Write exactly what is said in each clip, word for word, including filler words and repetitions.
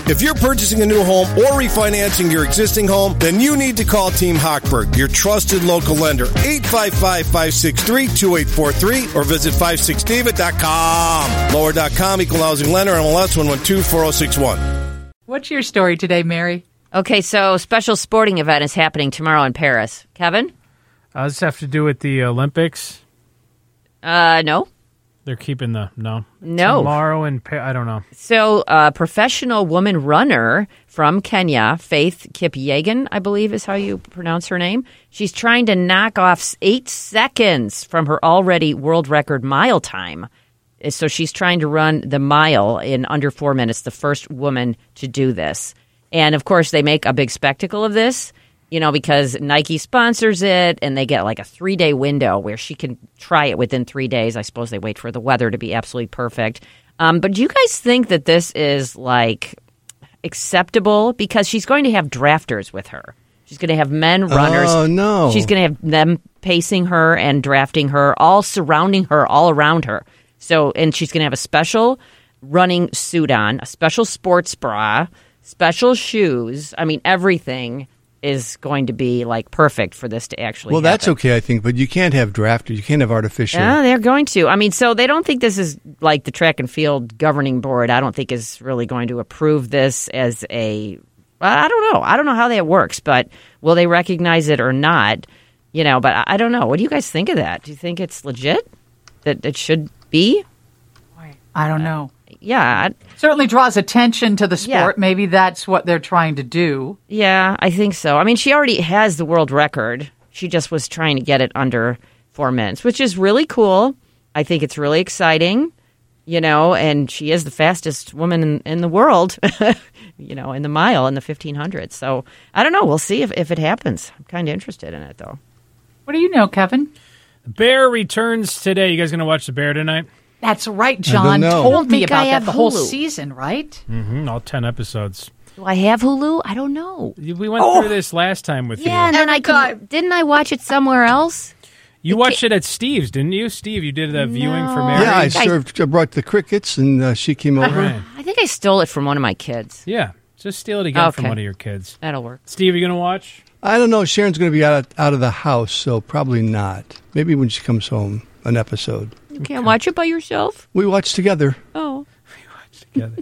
If you're purchasing a new home or refinancing your existing home, then you need to call Team Hochberg, your trusted local lender. eight five five, five six three, two eight four three or visit five six david dot com. Lower dot com, equal housing lender, M L S one one two four zero six one. What's your story today, Mary? Okay, so special sporting event is happening tomorrow in Paris. Kevin? Uh, does this have to do with the Olympics? Uh, no. They're keeping the, no. No. Tomorrow in Paris, I don't know. So a uh, professional woman runner from Kenya, Faith Kipyegon, I believe is how you pronounce her name. She's trying to knock off eight seconds from her already world record mile time. So she's trying to run the mile in under four minutes, the first woman to do this. And, of course, they make a big spectacle of this, you know, because Nike sponsors it, and they get like a three-day window where she can try it within three days. I suppose they wait for the weather to be absolutely perfect. Um, but do you guys think that this is, like, acceptable? Because she's going to have drafters with her. She's going to have men runners. Oh, no. She's going to have them pacing her and drafting her, all surrounding her, all around her. So, and she's going to have a special running suit on, a special sports bra, special shoes. I mean, everything is going to be like perfect for this to actually Well, happen. that's okay, I think, but you can't have drafters. You can't have artificial. Yeah, they're going to. I mean, so they don't think this is like the track and field governing board. I don't think is really going to approve this as a. Well, I don't know. I don't know how that works, but will they recognize it or not? You know, but I, I don't know. What do you guys think of that? Do you think it's legit that it should be? I don't know. Uh, yeah. Certainly draws attention to the sport. Yeah. Maybe that's what they're trying to do. Yeah, I think so. I mean, she already has the world record. She just was trying to get it under four minutes, which is really cool. I think it's really exciting, you know, and she is the fastest woman in, in the world, you know, in the mile in the fifteen hundreds. So I don't know. We'll see if, if it happens. I'm kind of interested in it, though. What do you know, Kevin? The Bear returns today. You guys going to watch The Bear tonight? That's right. John know. told me I about have that the whole Hulu. season, right? Mm-hmm. All ten episodes. Do I have Hulu? I don't know. We went Oh. through this last time with Yeah, you. and then I Every time. could, didn't I watch it somewhere else? You watched it at Steve's, didn't you? Steve, you did a viewing for No. Mary? Yeah, I I- served. I brought the crickets, and uh, she came over. Right. I think I stole it from one of my kids. Yeah, just steal it again from Okay. one of your kids. That'll work. Steve, you going to watch? I don't know. Sharon's going to be out of, out of the house, so probably not. Maybe when she comes home, an episode. You can't watch it by yourself? We watch together. Oh. Together.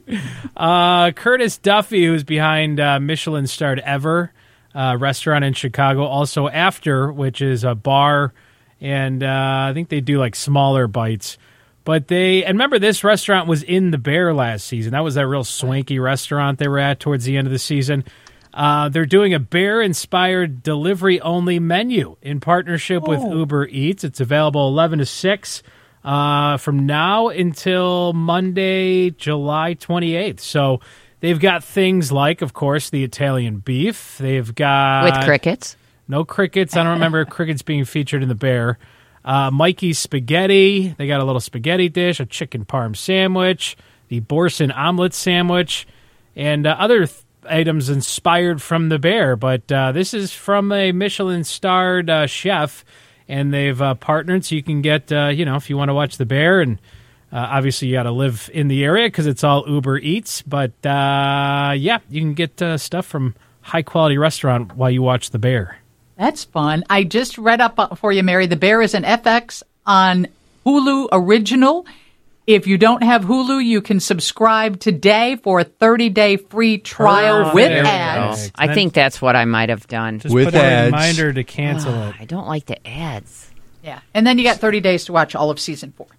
uh, Curtis Duffy, who's behind uh, Michelin-starred Ever, uh, restaurant in Chicago. Also After, which is a bar, and uh, I think they do like smaller bites. But they, and remember, this restaurant was in The Bear last season. That was that real swanky restaurant they were at towards the end of the season. Uh, they're doing a Bear-inspired delivery-only menu in partnership with Uber Eats. It's available eleven to six. Uh, from now until Monday, July twenty-eighth. So they've got things like, of course, the Italian beef. They've got... With crickets? No crickets. I don't remember crickets being featured in The Bear. Uh, Mikey's Spaghetti. They got a little spaghetti dish, a chicken parm sandwich, the Borson omelet sandwich, and uh, other th- items inspired from The Bear. But uh, this is from a Michelin-starred uh, chef, and they've uh, partnered, so you can get, uh, you know, if you want to watch The Bear, and uh, obviously you got to live in the area because it's all Uber Eats. But, uh, yeah, you can get uh, stuff from high-quality restaurant while you watch The Bear. That's fun. I just read up for you, Mary. The Bear is an F X on Hulu original. If you don't have Hulu, you can subscribe today for a thirty-day free trial Perfect. with There we ads. go. I think that's what I might have done. Just With put ads. a reminder to cancel it. I don't like the ads. Yeah. And then you got thirty days to watch all of season four,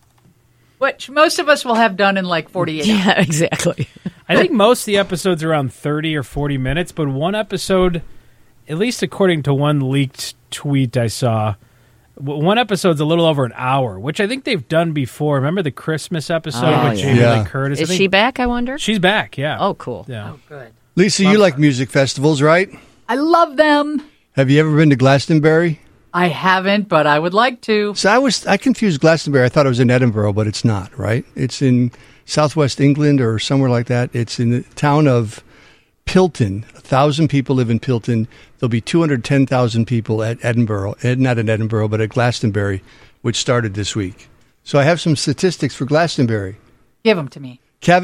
which most of us will have done in like forty-eight hours. Yeah, exactly. I think most of the episodes are around thirty or forty minutes, but one episode, at least according to one leaked tweet I saw, w- one episode's a little over an hour, which I think they've done before. Remember the Christmas episode Oh, with yeah. Jamie Yeah. Lee Curtis? I Is think- she back, I wonder? She's back, yeah. Oh, cool. Yeah. Good. Lisa, you like music festivals, right? I love them. Have you ever been to Glastonbury? I haven't, but I would like to. So I was I confused Glastonbury. I thought it was in Edinburgh, but it's not, right? It's in southwest England or somewhere like that. It's in the town of Pilton. A thousand people live in Pilton. There'll be two hundred ten thousand people at Edinburgh, eh, not at Edinburgh, but at Glastonbury, which started this week. So I have some statistics for Glastonbury. Give them to me. Kevin,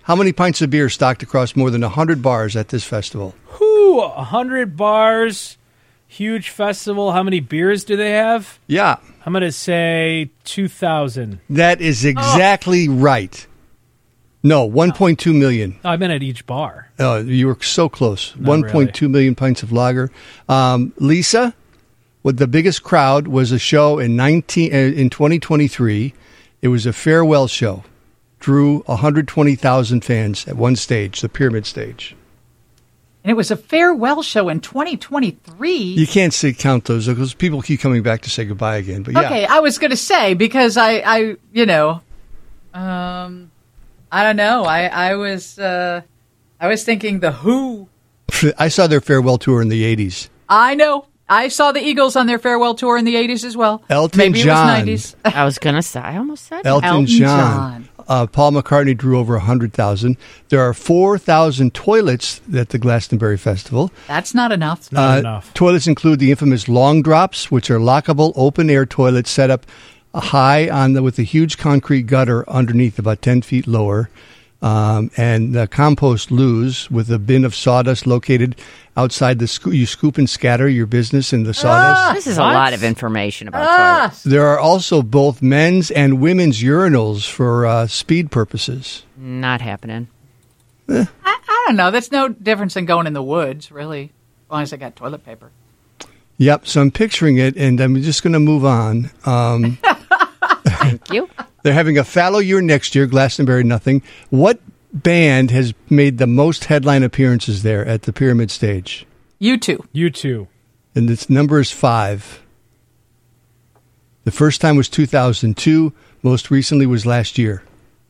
How many pints of beer stocked across more than one hundred bars at this festival? Whew, one hundred bars, huge festival. How many beers do they have? Yeah. I'm going to say two thousand. That is exactly oh. right. No, one point two million. Oh, I meant at each bar. Oh, you were so close. Not one point two really. million pints of lager. Um, Lisa, with the biggest crowd was a show in nineteen uh, in twenty twenty-three. It was a farewell show. Drew one hundred twenty thousand fans at one stage, the Pyramid Stage. And it was a farewell show in twenty twenty-three. You can't say count those because people keep coming back to say goodbye again. But yeah. Okay, I was going to say because I, I, you know, um, I don't know. I, I was, uh, I was thinking the Who. I saw their farewell tour in the eighties. I know. I saw the Eagles on their farewell tour in the eighties as well. Elton Maybe John. It was nineties. I was going to say, I almost said Elton, Elton John. John. Uh, Paul McCartney drew over one hundred thousand. There are four thousand toilets at the Glastonbury Festival. That's not enough. Not Uh, enough. Toilets include the infamous long drops, which are lockable open-air toilets set up high on the, with a huge concrete gutter underneath, about ten feet lower. Um, and the compost loos with a bin of sawdust located outside the sco- you scoop and scatter your business in the sawdust. This is What? a lot of information about Ah. toilets. There are also both men's and women's urinals for uh, speed purposes. Not happening. I, I don't know. That's no difference than going in the woods, really, as long as I got toilet paper. Yep, so I'm picturing it, and I'm just going to move on. Um, Thank you. they're having a fallow year next year, Glastonbury nothing. What band has made the most headline appearances there at the Pyramid Stage? You too. You too. And its number is five. The first time was two thousand two. Most recently was last year.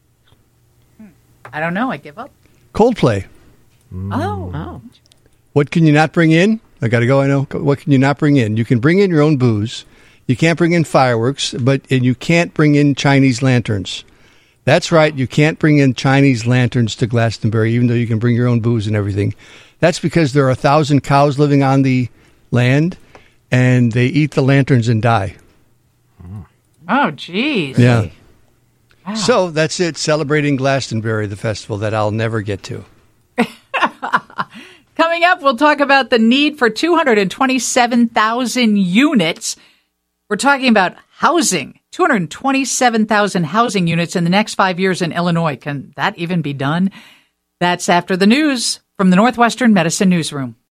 I don't know. I give up. Coldplay. Oh. Oh. What can you not bring in? I got to go. I know. What can you not bring in? You can bring in your own booze. You can't bring in fireworks, but and you can't bring in Chinese lanterns. That's right. You can't bring in Chinese lanterns to Glastonbury, even though you can bring your own booze and everything. That's because there are a thousand cows living on the land, and they eat the lanterns and die. Oh, geez. Yeah. So that's it. Celebrating Glastonbury, the festival that I'll never get to. Coming up, we'll talk about the need for two hundred twenty-seven thousand units. We're talking about housing, two hundred twenty-seven thousand housing units in the next five years in Illinois. Can that even be done? That's after the news from the Northwestern Medicine Newsroom.